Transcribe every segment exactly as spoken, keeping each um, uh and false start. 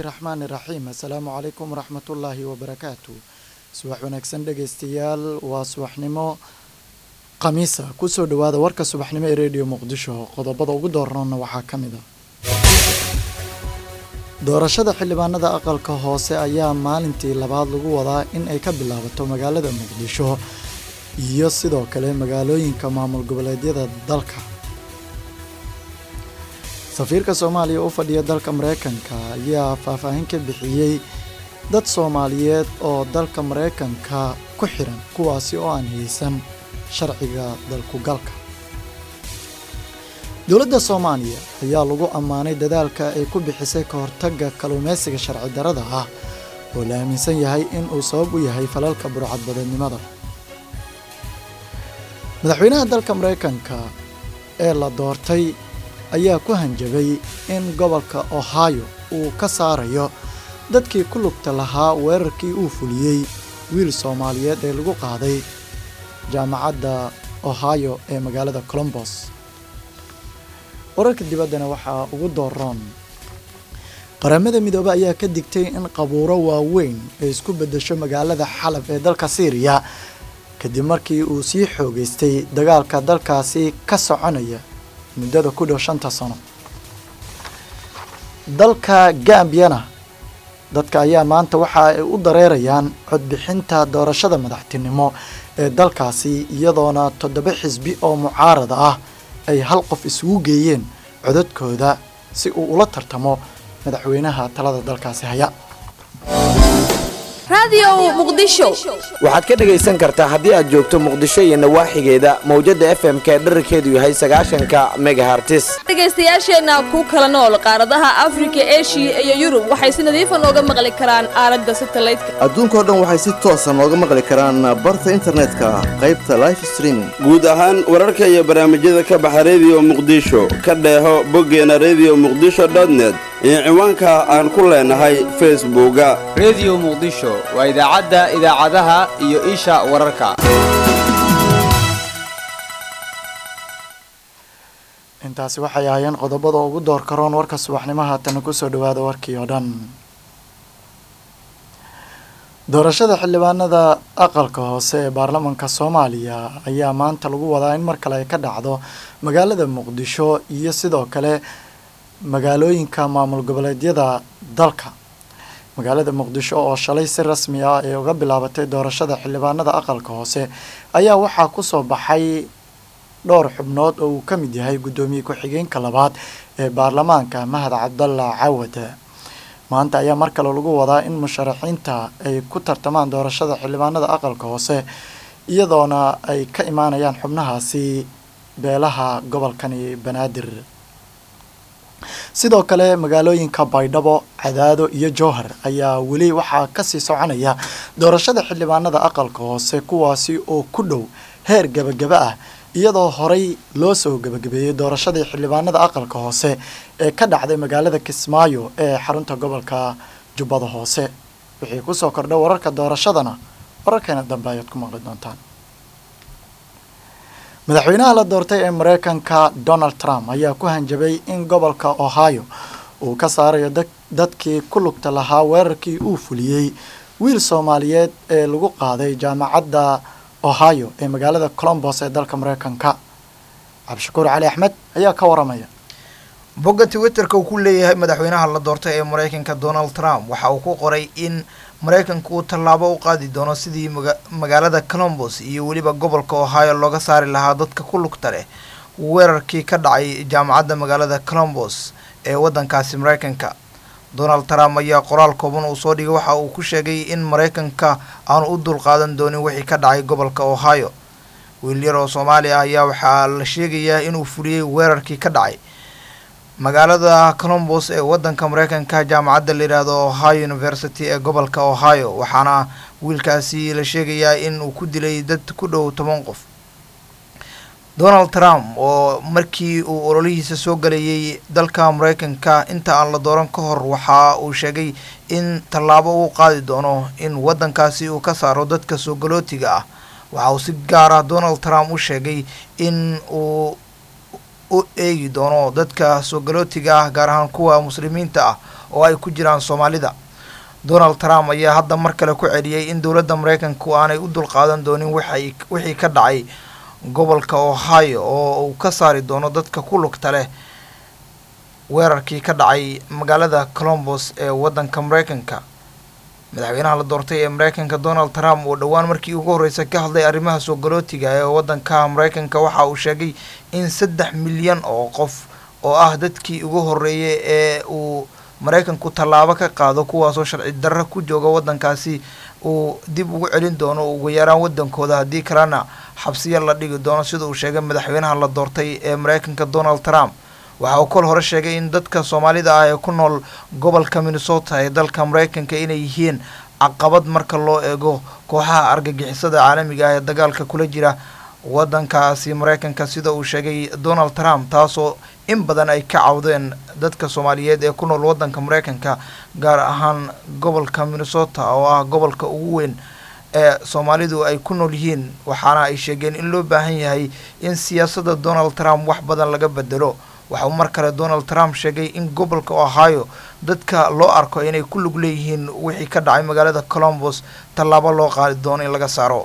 الرحمن الرحيم السلام عليكم ورحمة الله وبركاته subax wanaagsan dhageystayaal waa subaxnimo khamiisa ku soo dhawaada warka subaxnimo ee radio Muqdisho qodobada ugu doorana waxaa kamid ah doorashada xildhibaanada aqalka hoose ayaa maalintii labaad lagu wadaa in ay ka bilaabato magaalada Muqdisho iyo sidoo kale magaalooyinka maamul goboleedyada dalka safiirka Soomaaliya oo fadhiya dalka Mareykanka ayaa faahfaahin ka bixiyay dad Soomaaliyeed oo dalka Mareykanka ku xiran kuwaasi oo aan haysan sharciga dalku galka dowladda Soomaaliya ayaa lagu amaanay dadaalka ay ku bixisay ka hortagga kalluumeysiga sharci darrada ah oo la aaminsan yahay in uu sabab u yahay falalka burcad badeednimada madaxweynaha dalka Mareykanka ee la doortay ayaa ku hanjabay in gobolka Ohio uu ka saarayo dadkii ku lugta lahaa weerarkii uu fuliyay wiil Soomaaliyeed ee lagu qaaday jaamacadda Ohio ee magaalada Columbus wararka dibaddana waxaa ugu dooran qaramada midoobay ayaa ka digtay in qabuuro waaweyn ay isku bedesho magaalada Xalab ee dalka Syria kadib markii uu sii xoogeystay dagaalka dalkaasi ka soconaya muddada ku dhow shanta sano dalka Gambia dadka ayaa maanta waxa ay u dareerayaan codbixinta doorashada madaxtinimo ee dalkaasi iyadoona toddoba xisbi oo mucaarad ah ay hal qof isugu geeyeen codadkooda si uu ula tartamo madaxweynaha talada dalkaasi haya radio Muqdisho waxaad ka dhageysan kartaa haddii aad joogto Muqdisho iyo nawaaxigeeda mowjada F M ka dhererkeedu yahay sagaashan megahertz dhageystayaasheena ku kala nool qaaradaha Afrika, Asia iyo Yurub waxay si nadiif ah uga maqli karaan aalada satellite-ka adduunka oo dhan waxay si toos ah uga maqli karaan barta internetka qaybta live streaming guud ahaan wararka iyo barnaamijyada ka baxa radio Muqdisho ka dheeho boggeena radio muqdisho dot net iyo ciwaanka aan ku leenahay Facebook-ga radio Muqdisho waa idaacadda idaacadaha iyo isha wararka intaasi waxay ahaayeen qodobada ugu door karoon warka subaxnimaha tan ku soo dhawaada warkii oo dhan doorashada xildhibaanada aqalka hoose ee baarlamaanka Soomaaliya ayaa maanta lagu wadaa in mar kale ay ka dhacdo magaalada Muqdisho iyo sidoo kale magaalooyinka maamul goboleedyada dalka magaalada Muqdisho oo shalay si rasmi ah ay uga bilaabatay doorashada xildhibaanada aqalka hoose ayaa waxaa ku soo baxay dhowr xubnood oo uu ka mid yahay gudoomiye ku-xigeenka labaad ee baarlamaanka Mahad Cabdalla Cawad maanta ayaa mar kale lagu wadaa in musharaxiinta ay ku tartamaan doorashada xildhibaanada aqalka hoose iyadoona ay ka imaanayaan xubnahaasi beelaha gobolkani Banaadir sidoo kale magaalooyinka Baydhabo Cadaado iyo Jowhar ayaa weli waxaa ka sii soconaya doorashada xildhibaanada aqalka hoose kuwaasi oo ku dhow heer gabagaba ah iyadoo horay loo soo gabagabeeyay doorashadii xildhibaanada aqalka hoose ee ka dhacday magaalada Kismaayo ee xarunta gobolka Jubbada Hoose wixii ku soo kordhay wararka doorashadana wararkeena dambe ayaad ku maqli doontaan madaxweynaha la doortay ee Mareykanka Donald Trump ayaa ku hanjabay in gobolka Ohio uu ka saarayo dadkii ku lugta lahaa weerarkii uu fuliyay wiil Soomaaliyeed ee lagu qaaday jaamacadda Ohio ee magaalada Columbus ee dalka Mareykanka Cabdishakuur Cali Axmed ayaa ka waramaya bogga Twitter-ka uu ku leeyahay madaxweynaha la doortay ee Mareykanka Donald Trump waxa uu ku qoray in Mareykanku uu tallaabo u qaadi doono sidii magaalada Columbus iyo waliba gobolka Ohio looga saari lahaa dadka ku lugta leh weerarkii ka dhacay jaamacadda magaalada Columbus ee wadankaasi Mareykanka Donald Trump ayaa qoraal kooban uu soo dhigay waxa uu ku sheegay in Mareykanka aanu u dul qaadan doonin wixii ka dhacay gobolka Ohio wiil yar oo Soomaali ah ayaa waxa la sheegayaa inuu fuliyay weerarkii ka dhacay magaalada Columbus ee wadanka Mareykanka jaamacadda la yiraahdo Ohio University ee gobolka Ohio waxaana wiilkaasi la sheegayaa in uu ku dilay dad ku dhow toban qof Donald Trump oo markii uu ololihiisa soo galayay dalka Mareykanka inta aan la dooran ka hor waxa uu sheegay in tallaabo uu qaadi doono in wadankaasi uu ka saaro dadka soo galootiga ah waxa uu si gaar ah Donald Trump u sheegay in uu u eegi doono dadka soo galootiga ah gaar ahaan kuwa muslimiinta ah oo ay ku jiraan soomaalida. Donald Trump ayaa hadda mar kale ku celiyay in dowladda Mareykanku aanay u dulqaadan doonin wixii wixii ka dhacay gobolka Ohio oo uu ka saari doono dadka ku lugta leh weerarkii ka dhacay magaalada Columbus ee waddanka Mareykanka. Madaxweynaha la doortay ee Mareykanka Donald Trump oo dhawaan markii ugu horeysay ka hadlay arrimaha soo galootiga ee waddanka Mareykanka waxa uu sheegay in saddex milyan oo qof oo ah dadkii ugu horeeyay ee uu Mareykanku tallaabo ka qaado kuwaasoo sharci darro ku jooga waddankaasi uu dib ugu celin doono ugu yaraan waddankooda haddii kalena xabsiyo la dhigi doono sida uu sheegay madaxweynaha la doortay ee Mareykanka Donald Trump. waxa uu kol hore sheegay in dadka Soomaalida ah ee ku nool gobolka Minnesota ee dalka Mareykanka inay yihiin caqabad marka loo eego kooxaha argagixisada caalamiga ah ee dagaalka kula jira waddankaasi Mareykanka sida uu sheegay Donald Trump, taasoo in badan ay ka cawdeen dadka Soomaaliyeed ee ku nool waddanka Mareykanka gaar ahaan gobolka Minnesota oo ah gobolka ugu weyn ee Soomaalidu ay ku nool yihiin. waxaana ay sheegeen in loo baahan yahay in siyaasadda Donald Trump wax badan laga bedelo. waxa uu mar kale Donald Trump sheegay in gobolka Ohio dadka loo arko inay ku lug leeyihiin wixii ka dhacay magaalada Columbus tallaabo loo qaadi doono in laga saaro.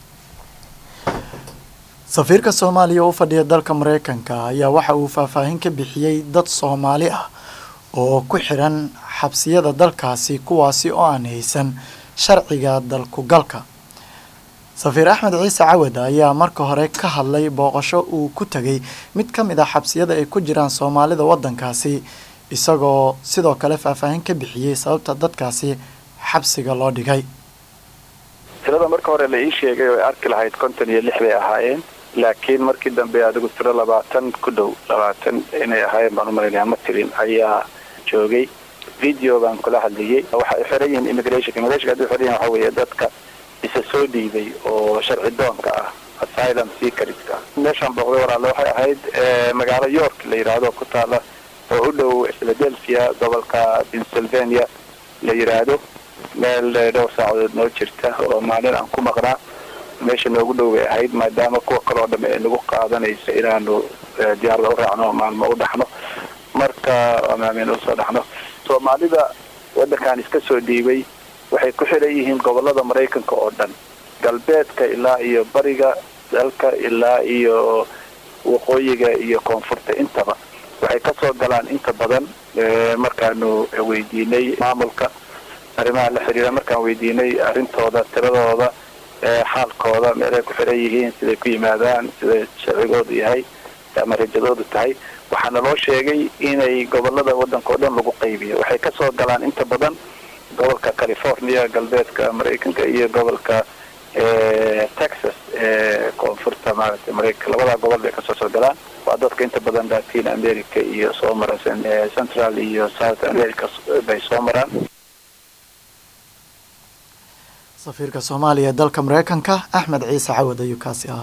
safiirka Soomaaliya oo fadhiya dalka Mareykanka ayaa waxa uu faahfaahin ka bixiyay dad Soomaali ah oo ku xiran xabsiyada dalkaasi kuwaasi oo aan haysan sharciga dalku galka. safiir Axmed Ciise Cawad ayaa marka hore ka hadlay booqasho uu ku tagay mid ka mid ah xabsiyada ay ku jiraan Soomaalida waddankaasi isagoo sidoo kale faahfaahin ka bixiyay sababta dadkaasi xabsiga loo dhigay. tirada marka hore la ii sheegay oo arki lahayd konton iyo lix bay ahaayeen, laakiin markii dambe adigu tiro labaatan ku dhow labaatan inay ahaayeen baan u malaynayaa ma tirin ayaa joogay. video baan kula hadlayay. waxay xiran yihiin immigration immigration hadii xiran waxa weeye dadka isa soo dhiibay oo sharci doonka ah asylum seekerska. meeshaan booqday walaalo waxay ahayd magaalo York la yiraahdo ku taala oo u dhow Philadelphia gobolka Pennsylvania la yiraahdo, meel dhowr saacadood noo jirta oo maalin aan ku maqnaa. meesha noogu dhow bay ahayd maadaama kuwa kale oo dhan ay nagu qaadanayso inaanu diyaarada u raacno maalmo u dhaxno, marka amaamin u soo dhaxno. Soomaalida waddankan iska soo dhiibay waxay ku xiran yihiin gobolada Mareykanka oo dhan, galbeedka ilaa iyo bariga dalka ilaa iyo waqooyiga iyo koonfurta intaba waxay ka soo galaan inta badan. markaanu weydiinay maamulka arrimaha la xiriira, markaan weydiinay arrintooda, tiradooda, xaalkooda, meelay ku xiran yihiin, siday ku yimaadaan, sida sharcigoodu yahay ama rajadoodu tahay, waxaana loo sheegay inay gobolada waddanka oo dhan lagu qaybiyo. waxay ka soo galaan inta badan gobolka California galbeedka Mareykanka iyo gobolka Texas ee koonfurta maaragtay Mareykanka. labada gobol bay ka soo soo galaan. waa dadka inta badan Latin America iyo soo maraan Central iyo South America bay soo maraan. safiirka Soomaaliya dalka Mareykanka Axmed Ciise Cawad ayuu kaasi ahaa.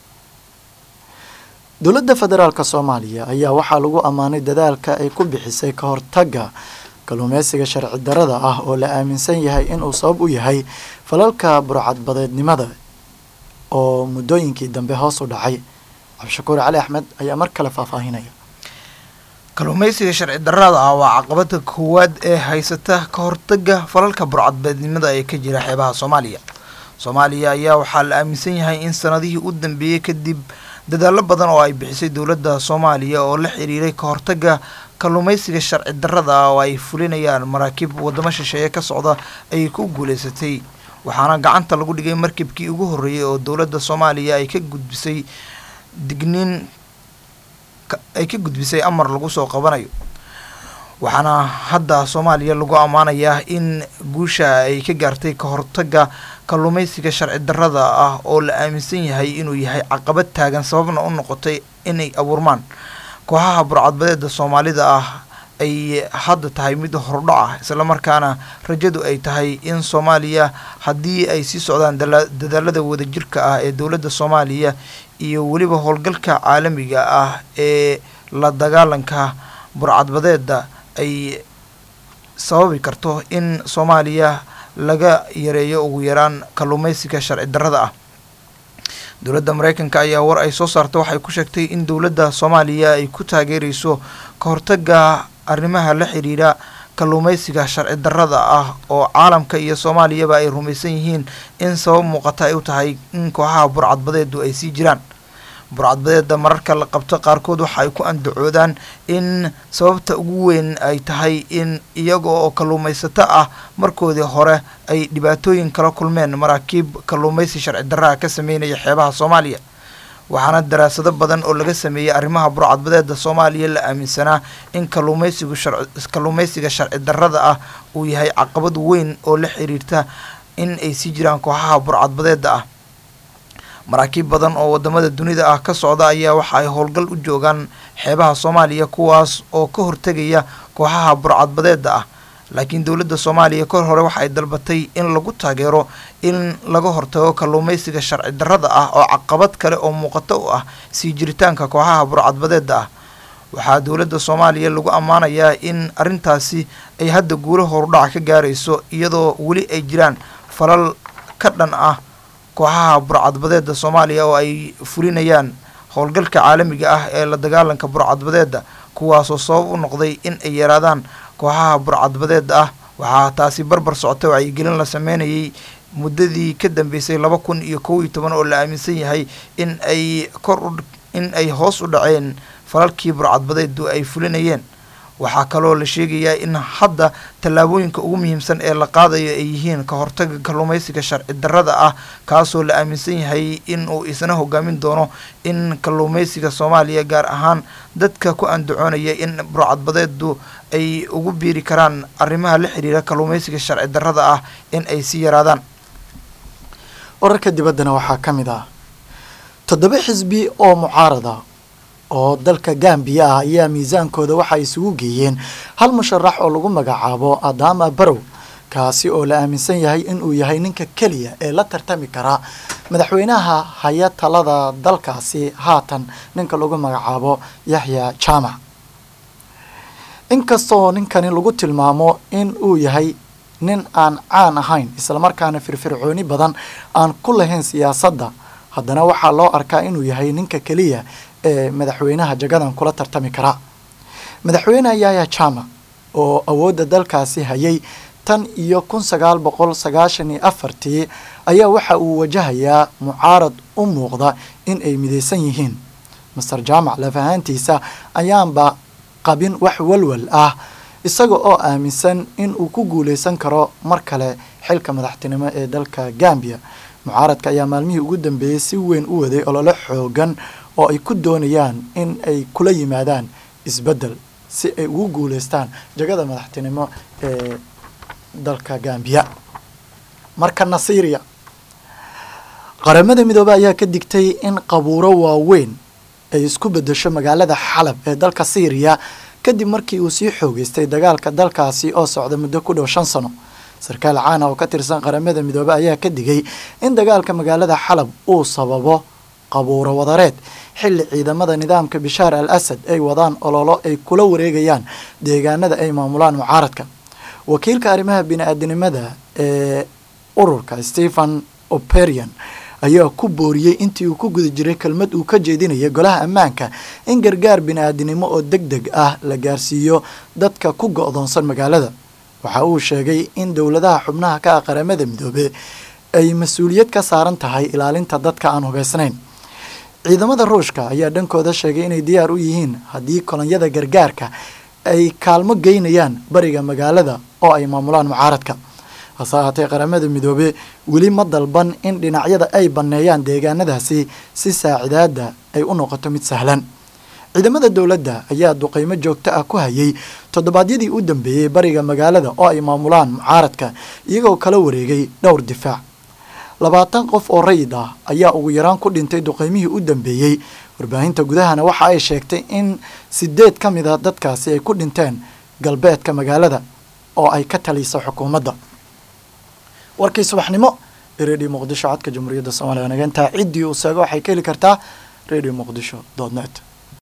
dowladda federaalka Soomaaliya ayaa waxaa lagu ammaanay dadaalka ay ku bixisay ka hortagga kalluumeysiga sharci darrada ah oo la aaminsan yahay inuu sabab u yahay falalka burcadbadeednimada oo muddooyinkii dambe hoos u dhacay. Cabdishakuur Cali Axmed ayaa mar kale faahfaahinaya. kalluumeysiga sharci darrada ah waa caqabada koowaad ee haysata ka hortagga falalka burcadbadeednimada ee ka jira xeebaha Soomaaliya. Soomaaliya ayaa waxaa la aaminsan yahay in sanadihii u dambeeyay kadib dadaalo badan oo ay bixisay dowladda Soomaaliya oo la xiriiray ka hortagga kalluumeysiga sharci darrada ah oo ay fulinayaan maraakiib wadamo shisheeye ka socda ay ku guuleysatay. waxaana gacanta lagu dhigay markibkii ugu horeeyay oo dowladda Soomaaliya ay ka gudbisay digniin ay ka gudbisay amar lagu soo qabanayo. waxaana hadda Soomaaliya lagu amaanayaa in guusha ay ka gaartay ka hortagga kalluumeysiga sharci darrada ah oo la aaminsan yahay inuu yahay caqabad taagan sababna u noqotay inay abuurmaan kooxaha burcadbadeeda Soomaalida ah ay hadda tahay mid hordhac ah, isla markaana rajadu ay tahay in Soomaaliya haddii ay sii socdaan dadaalada wadajirka ah ee dowladda Soomaaliya iyo weliba howlgalka caalamiga ah ee la dagaalanka burcadbadeeda ay sababi karto in Soomaaliya laga yareeyo ugu yaraan kalluumeysiga sharci darrada ah. dowladda Mareykanka ayaa war ay soo saartay waxay ku sheegtay in dowladda Soomaaliya ay ku taageerayso ka hortagga arrimaha la xiriira kalluumaysiga sharci darrada ah oo caalamka iyo soomaaliyaba ay rumaysan yihiin in sabab muuqata ay u tahay in kooxaha burcadbadeedu ay sii jiraan. burcadbadeeda mararka la qabto qaarkood waxa ay ku andacoodaan in sababta ugu weyn ay tahay in iyaga oo kalluumaysato ah markoodii hore ay dhibaatooyin kala kulmeen maraakiib kalluumaysi sharci darraha ka sameynaya xeebaha Soomaaliya. waxaana daraasado badan oo laga sameeyay arrimaha burcadbadeeda Soomaaliya la aaminsanaa in kalluumaysigu kalluumaysiga sharci darrada ah uu yahay caqabad weyn oo la xiriirta in ay sii jiraan kooxaha burcadbadeeda ah. maraakiib badan oo wadamada dunida ah ka socda ayaa waxa ay howlgal u joogaan xeebaha Soomaaliya kuwaas oo ka hortagaya kooxaha burcadbadeeda ah. laakiin dowladda Soomaaliya kor hore waxa ay dalbatay in lagu taageero in laga hortago kalluumaysiga sharci darrada ah oo caqabad kale oo muuqato u ah sii jiritaanka kooxaha burcadbadeeda ah. waxaa dowladda Soomaaliya lagu ammaanayaa in arrintaasi ay hadda guulo horudhac ka gaarayso iyadoo weli ay jiraan falal ka dhan ah kooxaha burcadbadeeda Soomaaliya oo ay fulinayaan howlgalka caalamiga ah ee la dagaalanka burcadbadeeda kuwaas oo sabab u noqday in ay yaraadaan kooxaha burcadbadeeda ah. waxaa taasi barbar socotay wacyigelin la sameynayay muddadii ka dambeysay laba kun iyo kow iyo toban oo la aaminsan yahay in ay kor in ay hoos u dhaceen falalkii burcadbadeedu ay fulinayeen. waxaa kaloo la sheegayaa in hadda tallaabooyinka ugu muhiimsan ee la qaadayo ay yihiin ka hortaga kalluumaysiga sharci darrada ah kaasoo la aaminsan yahay in uu isna hogaamin doono in kalluumaysiga Soomaaliya gaar ahaan dadka ku andacoonaya in burcadbadeedu ay ugu biiri karaan arrimaha la xiriira kalluumaysiga sharci darrada ah in ay sii yaraadaan. wararka dibaddana waxaa ka mid ah toddoba xisbi oo mucaarada oo dalka Gambia ah ayaa miisaankooda waxa ay isugu geeyeen hal musharax oo lagu magacaabo Adama Barrow kaasi oo la aaminsan yahay in uu yahay ninka kaliya ee la tartami kara madaxweynaha haya talada dalkaasi haatan ninka lagu magacaabo Yahya Jammeh. inkastoo ninkani lagu tilmaamo in uu yahay nin aan caan ahayn isla markaana firfircooni badan aan ku lahayn siyaasadda, haddana waxaa loo arkaa inuu yahay ninka kaliya ee madaxweynaha jagadan kula tartami kara. madaxweynaha Yahya Jammeh oo awoodda dalkaasi hayay tan iyo kun sagaal boqol sagaashan iyo afartii ayaa waxa uu wajahayaa mucaarad u muuqda in ay midaysan yihiin. Mister Jammeh lafahantiisa ayaanba qabin wax walwal ah isaga oo aaminsan in uu ku guuleysan karo mar kale xilka madaxtinimo ee dalka Gambia. mucaaradka ayaa maalmihii ugu dambeeyay si weyn u waday olole xoogan oo ay ku doonayaan in ay kula yimaadaan isbedel si ay ugu guuleystaan jagada madaxtinimo ee dalka Gambia. markana Syria, qaramada midoobay ayaa ka digtay in qabuuro waaweyn ay isku bedesho magaalada Xalab ee dalka Syria kadib markii uu sii xoogeystay dagaalka dalkaasi oo socda muddo ku dhow shan sano. sarkaal caan ah oo ka tirsan qaramada midoobay ayaa ka digay in dagaalka magaalada Xalab uu sababo qabuuro wadareed xilli ciidamada nidaamka Bashar al-Assad ay wadaan ololo ay kula wareegayaan deegaanada ay maamulaan mucaaradka. wakiilka arrimaha bini'aadanimada ee ururka Stephen O'Brien ayaa ku booriyay intii uu ku guda jiray kelmad uu ka jeedinayay golaha ammaanka in gargaar bini'aadanimo oo degdeg ah la gaarsiiyo dadka ku go'doonsan magaalada. waxa uu sheegay in dowladaha xubnaha ka ah qaramada midoobay ay mas'uuliyad ka saaran tahay ilaalinta dadka aan hubaysnayn. ciidamada Ruushka ayaa dhankooda sheegay inay diyaar u yihiin haddii kolonyada gargaarka ay kaalmo geynayaan bariga magaalada oo ay maamulaan mucaaradka. hase ahaatee qaramada midoobay weli ma dalban in dhinacyada ay banneeyaan deegaanadaasi si saacidaada ay u noqoto mid sahlan. ciidamada dowladda ayaa duqeymo joogto ah ku hayay toddobaadyadii u dambeeyay bariga magaalada oo ay maamulaan mucaaradka iyagoo kala wareegay dhowr difaac. labaatan qof oo rayid ah ayaa ugu yaraan ku dhintay duqeymihii u dambeeyay. warbaahinta gudahana waxa ay sheegtay in sideed ka mid ah dadkaasi ay ku dhinteen galbeedka magaalada oo ay ka taliso xukuumadda. warkii subaxnimo ee Radio Muqdisho codka Jamhuuriyadda Soomaaliya naga intaa ciddii uu seego waxay ka heli kartaa radio muqdisho dot net.